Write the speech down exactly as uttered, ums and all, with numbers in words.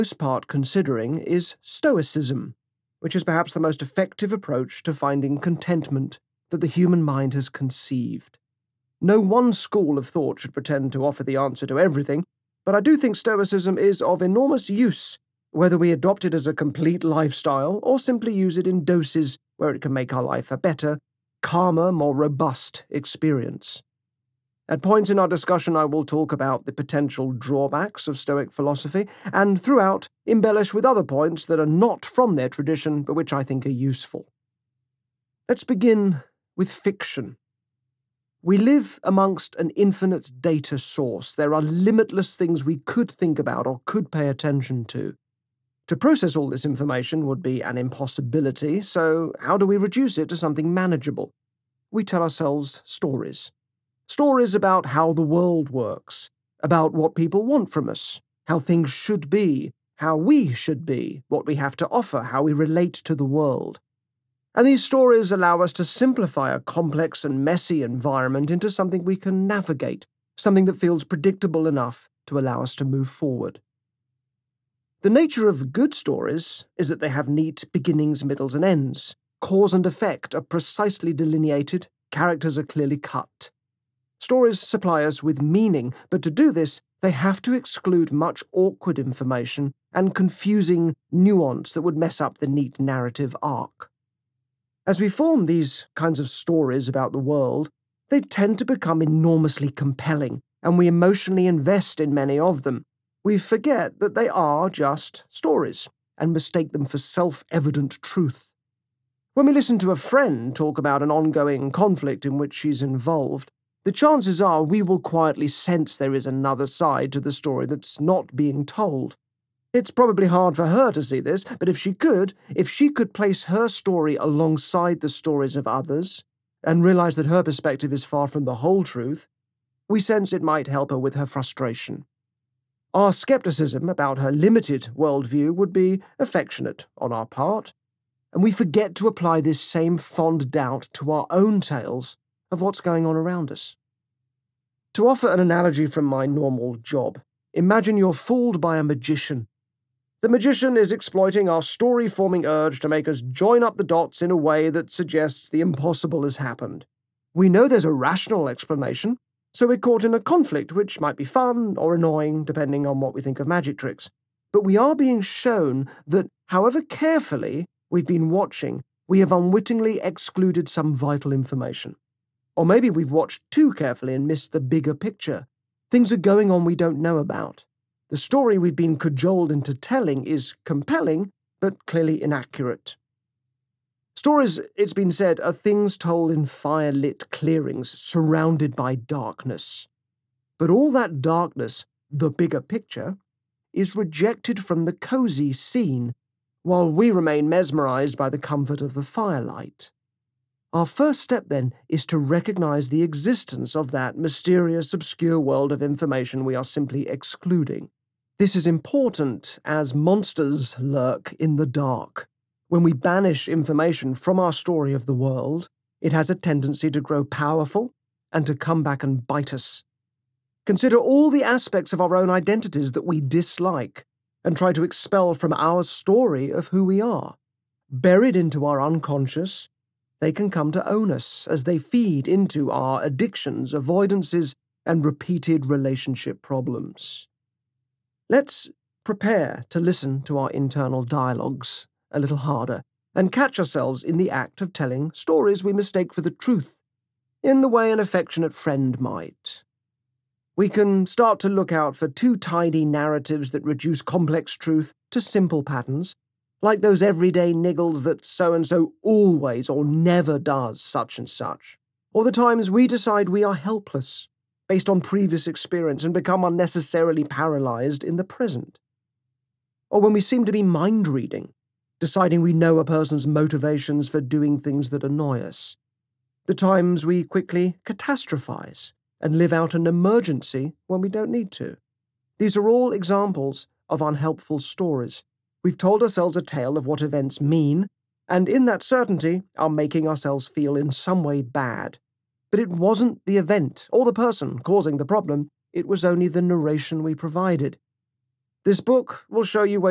most part considering is Stoicism, which is perhaps the most effective approach to finding contentment that the human mind has conceived. No one school of thought should pretend to offer the answer to everything, but I do think Stoicism is of enormous use, whether we adopt it as a complete lifestyle or simply use it in doses where it can make our life a better, calmer, more robust experience. At points in our discussion, I will talk about the potential drawbacks of Stoic philosophy, and throughout, embellish with other points that are not from their tradition, but which I think are useful. Let's begin with fiction. We live amongst an infinite data source. There are limitless things we could think about or could pay attention to. To process all this information would be an impossibility, so how do we reduce it to something manageable? We tell ourselves stories. Stories about how the world works, about what people want from us, how things should be, how we should be, what we have to offer, how we relate to the world. And these stories allow us to simplify a complex and messy environment into something we can navigate, something that feels predictable enough to allow us to move forward. The nature of good stories is that they have neat beginnings, middles, and ends. Cause and effect are precisely delineated, characters are clearly cut. Stories supply us with meaning, but to do this, they have to exclude much awkward information and confusing nuance that would mess up the neat narrative arc. As we form these kinds of stories about the world, they tend to become enormously compelling, and we emotionally invest in many of them. We forget that they are just stories, and mistake them for self-evident truth. When we listen to a friend talk about an ongoing conflict in which she's involved, the chances are we will quietly sense there is another side to the story that's not being told. It's probably hard for her to see this, but if she could, if she could place her story alongside the stories of others, and realize that her perspective is far from the whole truth, we sense it might help her with her frustration. Our skepticism about her limited worldview would be affectionate on our part, and we forget to apply this same fond doubt to our own tales of what's going on around us. To offer an analogy from my normal job, imagine you're fooled by a magician. The magician is exploiting our story-forming urge to make us join up the dots in a way that suggests the impossible has happened. We know there's a rational explanation, so we're caught in a conflict which might be fun or annoying depending on what we think of magic tricks. But we are being shown that, however carefully we've been watching, we have unwittingly excluded some vital information. Or maybe we've watched too carefully and missed the bigger picture. Things are going on we don't know about. The story we've been cajoled into telling is compelling, but clearly inaccurate. Stories, it's been said, are things told in fire-lit clearings surrounded by darkness. But all that darkness, the bigger picture, is rejected from the cozy scene, while we remain mesmerized by the comfort of the firelight. Our first step, then, is to recognize the existence of that mysterious, obscure world of information we are simply excluding. This is important as monsters lurk in the dark. When we banish information from our story of the world, it has a tendency to grow powerful and to come back and bite us. Consider all the aspects of our own identities that we dislike and try to expel from our story of who we are. Buried into our unconscious, they can come to own us as they feed into our addictions, avoidances, and repeated relationship problems. Let's prepare to listen to our internal dialogues a little harder and catch ourselves in the act of telling stories we mistake for the truth, in the way an affectionate friend might. We can start to look out for too tidy narratives that reduce complex truth to simple patterns, like those everyday niggles that so-and-so always or never does such and such, or the times we decide we are helpless based on previous experience and become unnecessarily paralyzed in the present. Or when we seem to be mind-reading, deciding we know a person's motivations for doing things that annoy us. The times we quickly catastrophize and live out an emergency when we don't need to. These are all examples of unhelpful stories. We've told ourselves a tale of what events mean, and in that certainty are making ourselves feel in some way bad. But it wasn't the event or the person causing the problem, it was only the narration we provided. This book will show you ways